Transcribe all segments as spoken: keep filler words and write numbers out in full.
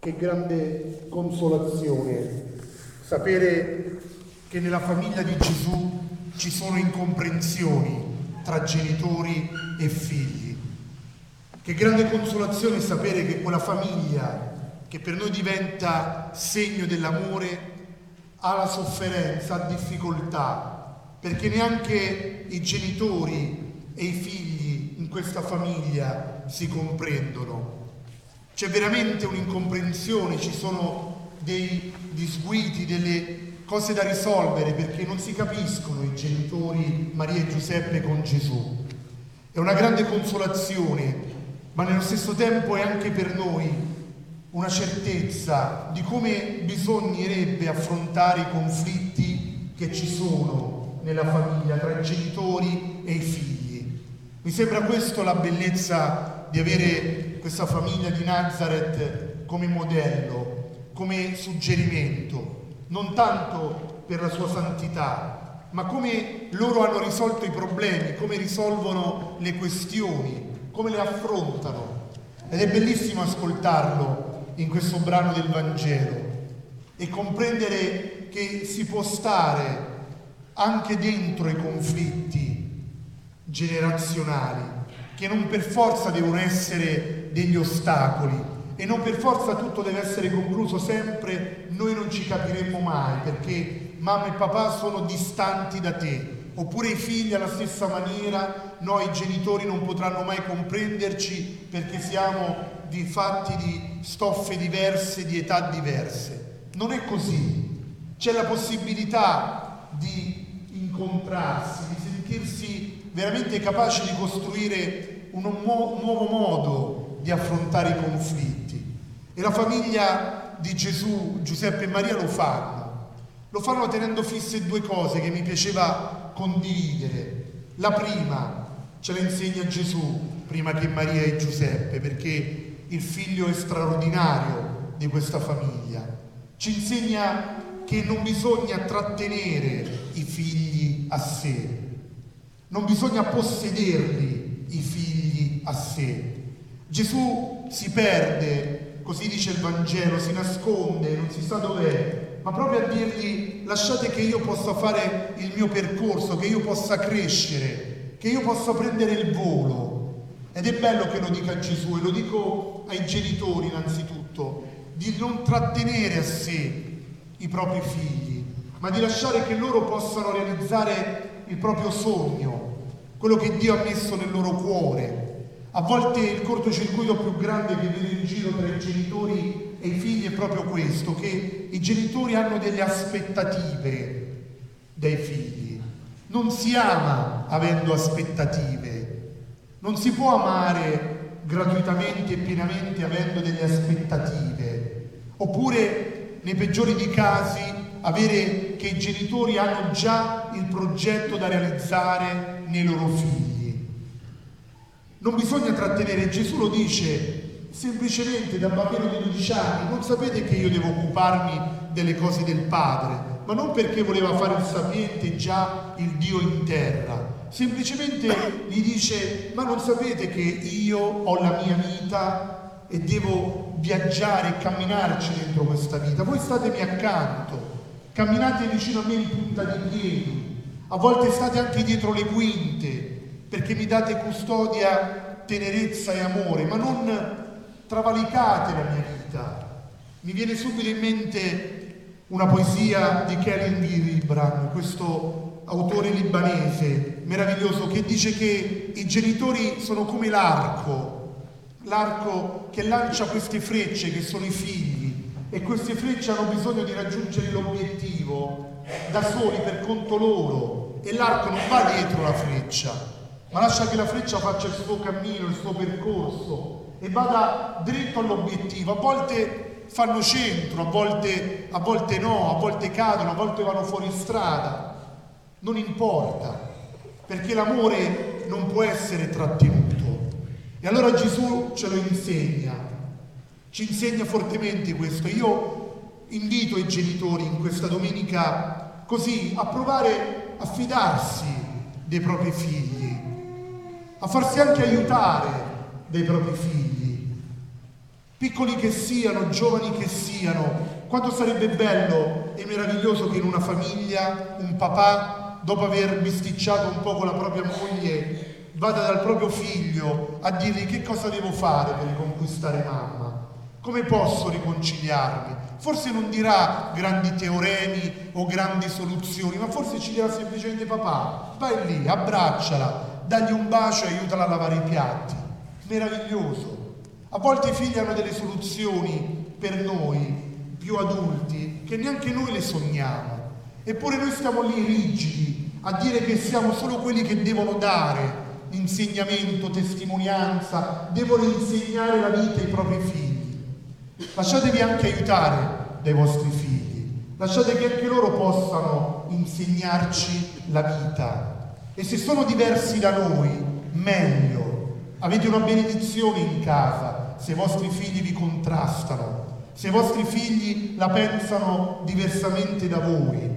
Che grande consolazione sapere che nella famiglia di Gesù ci sono incomprensioni tra genitori e figli. Che grande consolazione sapere che quella famiglia che per noi diventa segno dell'amore ha la sofferenza, ha difficoltà, perché neanche i genitori e i figli in questa famiglia si comprendono. C'è veramente un'incomprensione, ci sono dei disguidi, delle cose da risolvere, perché non si capiscono i genitori Maria e Giuseppe con Gesù. È una grande consolazione, ma nello stesso tempo è anche per noi una certezza di come bisognerebbe affrontare i conflitti che ci sono nella famiglia tra i genitori e i figli. Mi sembra questo la bellezza di avere questa famiglia di Nazareth come modello, come suggerimento, non tanto per la sua santità, ma come loro hanno risolto i problemi, come risolvono le questioni, come le affrontano. Ed è bellissimo ascoltarlo in questo brano del Vangelo e comprendere che si può stare anche dentro i conflitti generazionali, che non per forza devono essere degli ostacoli e non per forza tutto deve essere concluso sempre, noi non ci capiremmo mai perché mamma e papà sono distanti da te, oppure i figli alla stessa maniera, noi genitori non potranno mai comprenderci perché siamo di fatti di stoffe diverse, di età diverse. Non è così, c'è la possibilità di incontrarsi, di sentirsi veramente capaci di costruire un, mu- un nuovo modo di affrontare i conflitti. E la famiglia di Gesù, Giuseppe e Maria lo fanno. Lo fanno tenendo fisse due cose che mi piaceva condividere. La prima ce la insegna Gesù prima che Maria e Giuseppe, perché il figlio è straordinario di questa famiglia. Ci insegna che non bisogna trattenere i figli a sé, non bisogna possederli i figli a sé. Gesù si perde, così dice il Vangelo, si nasconde, non si sa dov'è, ma proprio a dirgli: lasciate che io possa fare il mio percorso, che io possa crescere, che io possa prendere il volo. Ed è bello che lo dica Gesù, e lo dico ai genitori innanzitutto, di non trattenere a sé i propri figli, ma di lasciare che loro possano realizzare il proprio sogno, quello che Dio ha messo nel loro cuore. A volte il cortocircuito più grande che vedo in giro tra i genitori e i figli è proprio questo, che i genitori hanno delle aspettative dai figli. Non si ama avendo aspettative, non si può amare gratuitamente e pienamente avendo delle aspettative, oppure nei peggiori dei casi avere che i genitori hanno già il progetto da realizzare nei loro figli. Non bisogna trattenere, Gesù lo dice semplicemente da bambino di dodici anni: non sapete che io devo occuparmi delle cose del Padre, ma non perché voleva fare il sapiente già il Dio in terra, semplicemente gli dice: ma non sapete che io ho la mia vita e devo viaggiare e camminarci dentro questa vita, voi statemi accanto, camminate vicino a me in punta di piedi, a volte state anche dietro le quinte, perché mi date custodia, tenerezza e amore, ma non travalicate la mia vita. Mi viene subito in mente una poesia di Khalil Gibran, questo autore libanese meraviglioso, che dice che i genitori sono come l'arco, l'arco che lancia queste frecce che sono i figli, e queste frecce hanno bisogno di raggiungere l'obiettivo da soli per conto loro, e l'arco non va dietro la freccia, ma lascia che la freccia faccia il suo cammino, il suo percorso e vada dritto all'obiettivo. A volte fanno centro, a volte, a volte no, a volte cadono, a volte vanno fuori strada. Non importa, perché l'amore non può essere trattenuto. E allora Gesù ce lo insegna, ci insegna fortemente questo. Io invito i genitori in questa domenica così a provare a fidarsi dei propri figli, a farsi anche aiutare dai propri figli, piccoli che siano, giovani che siano, quanto sarebbe bello e meraviglioso che in una famiglia un papà, dopo aver bisticciato un po' con la propria moglie, vada dal proprio figlio a dirgli: che cosa devo fare per riconquistare mamma? Come posso riconciliarmi? Forse non dirà grandi teoremi o grandi soluzioni, ma forse ci dirà semplicemente: papà, vai lì, abbracciala, dagli un bacio e aiutala a lavare i piatti. Meraviglioso. A volte i figli hanno delle soluzioni per noi più adulti che neanche noi le sogniamo, eppure noi stiamo lì rigidi a dire che siamo solo quelli che devono dare insegnamento, testimonianza, devono insegnare la vita ai propri figli. Lasciatevi anche aiutare dai vostri figli, lasciate che anche loro possano insegnarci la vita, e se sono diversi da noi, meglio. Avete una benedizione in casa se i vostri figli vi contrastano, se i vostri figli la pensano diversamente da voi,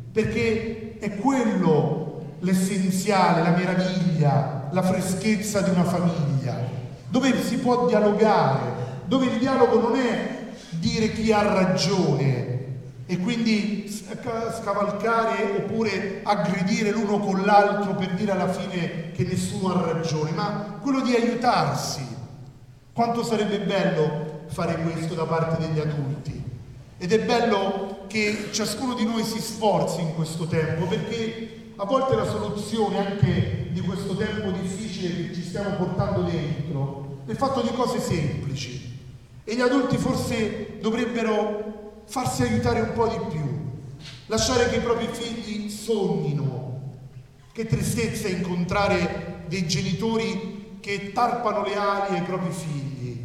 perché è quello l'essenziale, la meraviglia, la freschezza di una famiglia, dove si può dialogare, dove il dialogo non è dire chi ha ragione e quindi scavalcare oppure aggredire l'uno con l'altro per dire alla fine che nessuno ha ragione, ma quello di aiutarsi. Quanto sarebbe bello fare questo da parte degli adulti, ed è bello che ciascuno di noi si sforzi in questo tempo, perché a volte la soluzione anche di questo tempo difficile che ci stiamo portando dentro è fatto di cose semplici, e gli adulti forse dovrebbero farsi aiutare un po' di più, lasciare che i propri figli sognino. Che tristezza incontrare dei genitori che tarpano le ali ai propri figli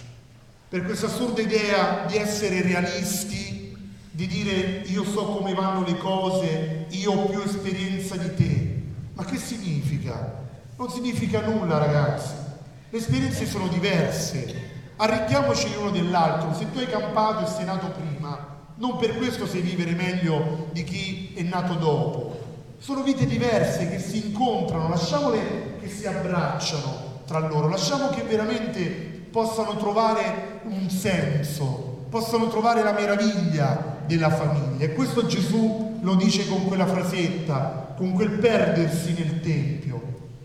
per questa assurda idea di essere realisti, di dire: io so come vanno le cose, io ho più esperienza di te. Ma che significa? Non significa nulla, ragazzi. Le esperienze sono diverse. Arricchiamoci l'uno dell'altro. Se tu hai campato e sei nato prima, non per questo sai vivere meglio di chi è nato dopo. Sono vite diverse che si incontrano, lasciamole che si abbracciano tra loro, lasciamo che veramente possano trovare un senso, possano trovare la meraviglia della famiglia. E questo Gesù lo dice con quella frasetta, con quel perdersi nel Tempio.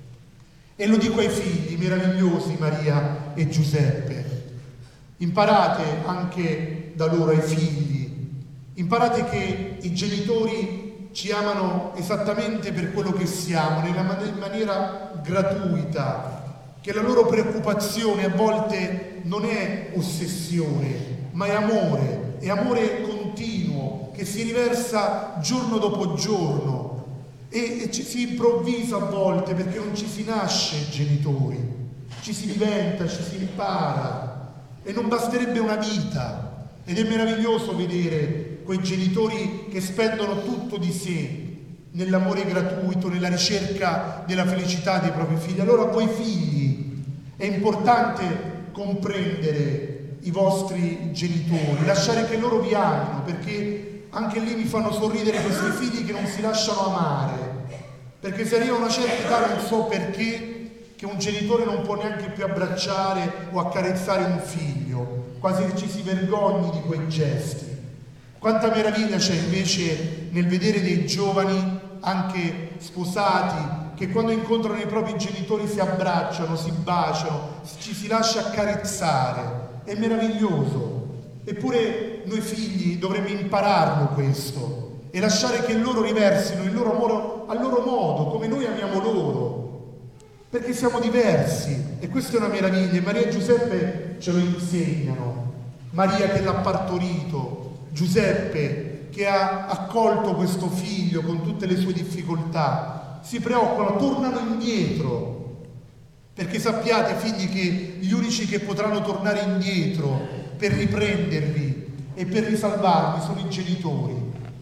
E lo dico ai figli meravigliosi, Maria e Giuseppe. Imparate anche da loro, ai figli, imparate che i genitori ci amano esattamente per quello che siamo, nella man- in maniera gratuita, che la loro preoccupazione a volte non è ossessione, ma è amore, è amore continuo, che si riversa giorno dopo giorno, e, e ci si improvvisa a volte, perché non ci si nasce genitori, ci si diventa, ci si impara. E non basterebbe una vita, ed è meraviglioso vedere quei genitori che spendono tutto di sé nell'amore gratuito, nella ricerca della felicità dei propri figli. Allora, a voi figli è importante comprendere i vostri genitori, lasciare che loro vi amino, perché anche lì mi fanno sorridere questi figli che non si lasciano amare, perché se arriva una certa età, non so perché, che un genitore non può neanche più abbracciare o accarezzare un figlio, quasi che ci si vergogni di quei gesti. Quanta meraviglia c'è invece nel vedere dei giovani, anche sposati, che quando incontrano i propri genitori si abbracciano, si baciano, ci si lascia accarezzare. È meraviglioso. Eppure noi figli dovremmo impararlo questo e lasciare che loro riversino il loro amore al loro modo, come noi amiamo loro. Perché siamo diversi, e questa è una meraviglia, e Maria e Giuseppe ce lo insegnano. Maria che l'ha partorito, Giuseppe che ha accolto questo figlio con tutte le sue difficoltà, si preoccupano, tornano indietro, perché sappiate, figli, che gli unici che potranno tornare indietro per riprendervi e per risalvarvi sono i genitori.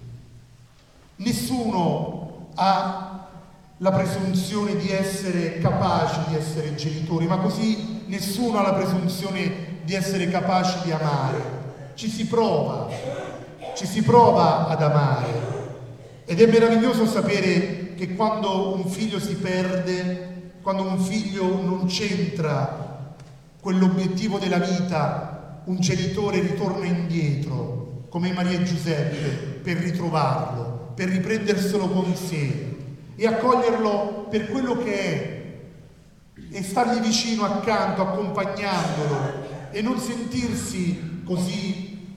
Nessuno ha la presunzione di essere capaci di essere genitori, ma così nessuno ha la presunzione di essere capaci di amare. Ci si prova, ci si prova ad amare, ed è meraviglioso sapere che quando un figlio si perde, quando un figlio non c'entra quell'obiettivo della vita, un genitore ritorna indietro, come Maria e Giuseppe, per ritrovarlo, per riprenderselo con sé e accoglierlo per quello che è e stargli vicino accanto, accompagnandolo e non sentirsi così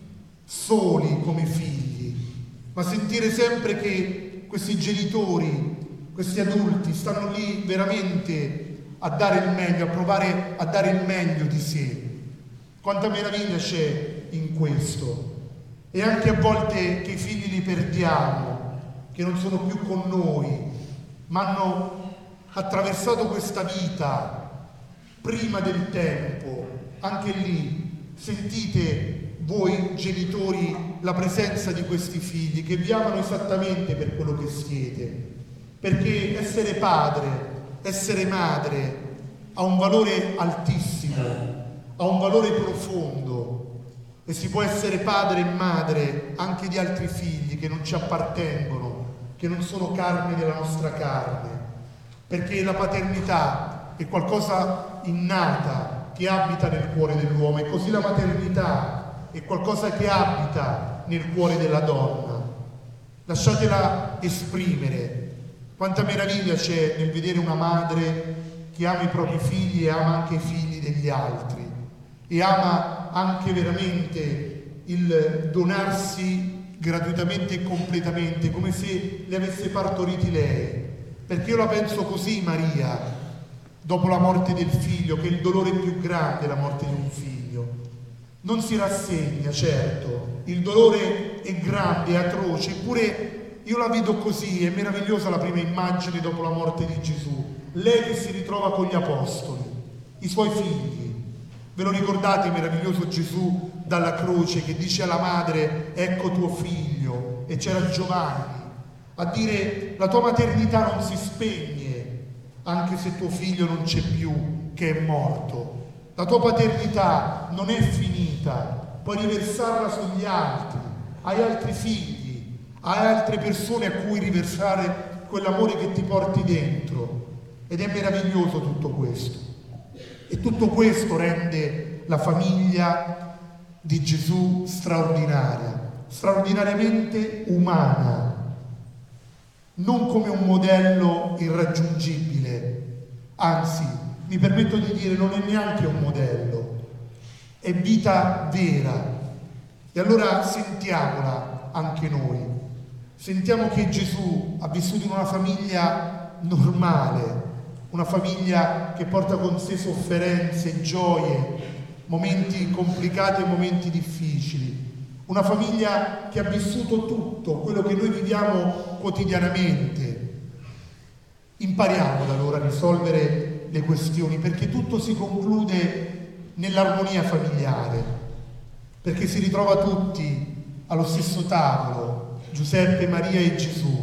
soli come figli, ma sentire sempre che questi genitori, questi adulti stanno lì veramente a dare il meglio, a provare a dare il meglio di sé. Quanta meraviglia c'è in questo. E anche a volte che i figli li perdiamo, che non sono più con noi, ma hanno attraversato questa vita prima del tempo, anche lì sentite voi genitori la presenza di questi figli che vi amano esattamente per quello che siete, perché essere padre, essere madre ha un valore altissimo, ha un valore profondo e si può essere padre e madre anche di altri figli che non ci appartengono, che non sono carne della nostra carne, perché la paternità è qualcosa innata che abita nel cuore dell'uomo e così la maternità è qualcosa che abita nel cuore della donna. Lasciatela esprimere. Quanta meraviglia c'è nel vedere una madre che ama i propri figli e ama anche i figli degli altri e ama anche veramente il donarsi gratuitamente e completamente, come se li avesse partoriti lei. Perché io la penso così, Maria, dopo la morte del figlio, che è il dolore più grande, la morte di un figlio. Non si rassegna, certo, il dolore è grande, è atroce, eppure io la vedo così, è meravigliosa la prima immagine dopo la morte di Gesù. Lei che si ritrova con gli apostoli, i suoi figli. Ve lo ricordate, meraviglioso Gesù dalla croce che dice alla madre: ecco tuo figlio, e c'era Giovanni a dire: la tua maternità non si spegne anche se tuo figlio non c'è più, che è morto. La tua paternità non è finita, puoi riversarla sugli altri, hai altri figli, hai altre persone a cui riversare quell'amore che ti porti dentro. Ed è meraviglioso tutto questo. E tutto questo rende la famiglia di Gesù straordinaria, straordinariamente umana, non come un modello irraggiungibile, anzi, mi permetto di dire, non è neanche un modello, è vita vera. E allora sentiamola anche noi, sentiamo che Gesù ha vissuto in una famiglia normale, una famiglia che porta con sé sofferenze, gioie, momenti complicati e momenti difficili. Una famiglia che ha vissuto tutto quello che noi viviamo quotidianamente. Impariamo da allora a risolvere le questioni, perché tutto si conclude nell'armonia familiare, perché si ritrova tutti allo stesso tavolo, Giuseppe, Maria e Gesù.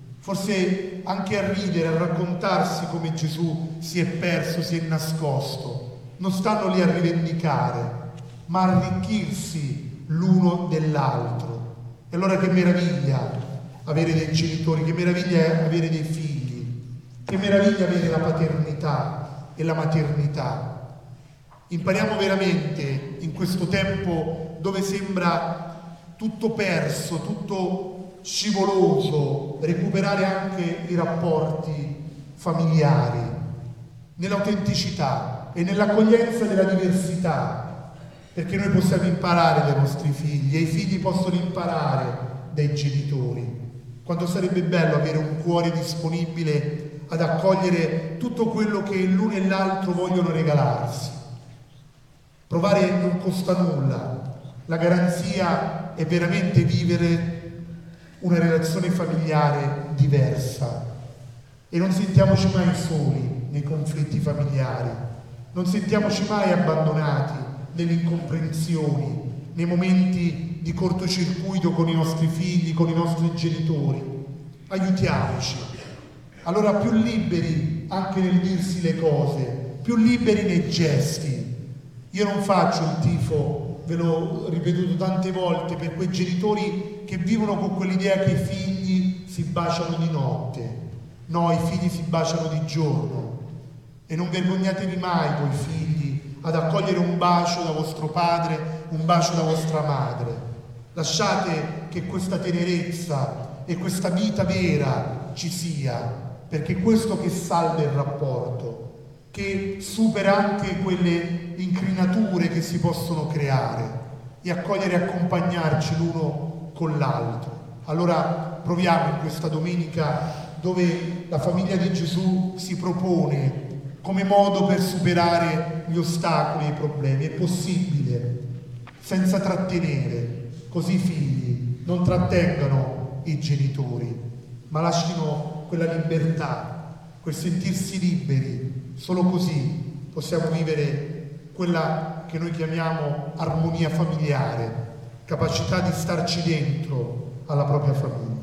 Forse anche a ridere, a raccontarsi come Gesù si è perso, si è nascosto. Non stanno lì a rivendicare, ma a arricchirsi l'uno dell'altro. E allora che meraviglia avere dei genitori, che meraviglia avere dei figli, che meraviglia avere la paternità e la maternità. Impariamo veramente in questo tempo dove sembra tutto perso, tutto scivoloso, recuperare anche i rapporti familiari, nell'autenticità e nell'accoglienza della diversità, perché noi possiamo imparare dai nostri figli e i figli possono imparare dai genitori. Quanto sarebbe bello avere un cuore disponibile ad accogliere tutto quello che l'uno e l'altro vogliono regalarsi. Provare non costa nulla, la garanzia è veramente vivere una relazione familiare diversa e non sentiamoci mai soli nei conflitti familiari, non sentiamoci mai abbandonati nelle incomprensioni, nei momenti di cortocircuito con i nostri figli, con i nostri genitori. Aiutiamoci. Allora più liberi anche nel dirsi le cose, più liberi nei gesti. Io non faccio il tifo, ve l'ho ripetuto tante volte, per quei genitori che vivono con quell'idea che i figli si baciano di notte. No, i figli si baciano di giorno. E non vergognatevi mai voi figli ad accogliere un bacio da vostro padre un bacio da vostra madre, lasciate che questa tenerezza e questa vita vera ci sia, perché è questo che salda il rapporto, che supera anche quelle incrinature che si possono creare e accogliere e accompagnarci l'uno con l'altro. Allora proviamo in questa domenica, dove la famiglia di Gesù si propone come modo per superare gli ostacoli e i problemi. È possibile, senza trattenere, così i figli non trattengano i genitori, ma lasciano quella libertà, quel sentirsi liberi. Solo così possiamo vivere quella che noi chiamiamo armonia familiare, capacità di starci dentro alla propria famiglia.